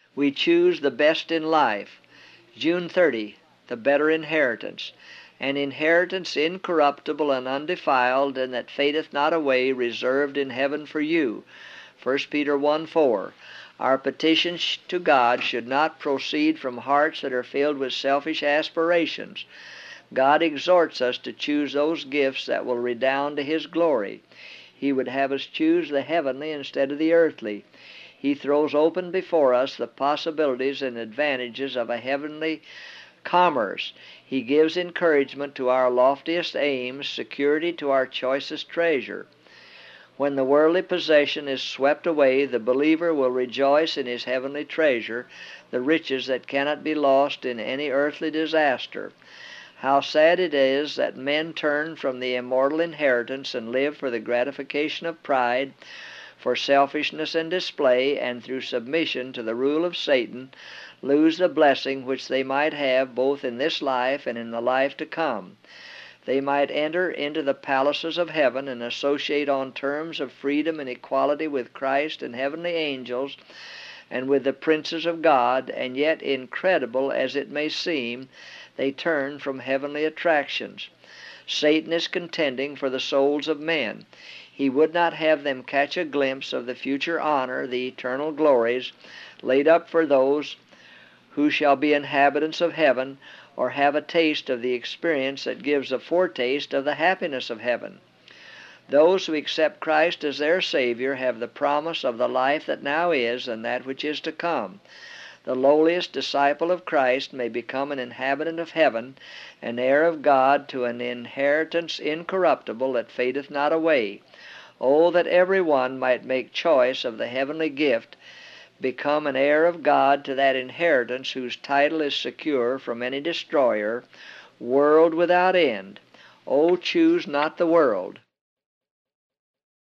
We choose the best in life. June 30, the better inheritance. An inheritance incorruptible and undefiled, and that fadeth not away, reserved in heaven for you. 1 Peter 1:4. Our petitions to God should not proceed from hearts that are filled with selfish aspirations. God exhorts us to choose those gifts that will redound to His glory. He would have us choose the heavenly instead of the earthly. He throws open before us the possibilities and advantages of a heavenly commerce. He gives encouragement to our loftiest aims, security to our choicest treasure. When the worldly possession is swept away, the believer will rejoice in his heavenly treasure, the riches that cannot be lost in any earthly disaster. How sad it is that men turn from the immortal inheritance and live for the gratification of pride, for selfishness and display, and through submission to the rule of Satan, lose the blessing which they might have both in this life and in the life to come. They might enter into the palaces of heaven and associate on terms of freedom and equality with Christ and heavenly angels and with the princes of God, and yet, incredible as it may seem, they turn from heavenly attractions. Satan is contending for the souls of men. He would not have them catch a glimpse of the future honor, the eternal glories, laid up for those who shall be inhabitants of heaven, or have a taste of the experience that gives a foretaste of the happiness of heaven. Those who accept Christ as their Savior have the promise of the life that now is and that which is to come. The lowliest disciple of Christ may become an inhabitant of heaven, an heir of God to an inheritance incorruptible that fadeth not away. Oh, that every one might make choice of the heavenly gift, become an heir of God to that inheritance whose title is secure from any destroyer, world without end. Oh, choose not the world.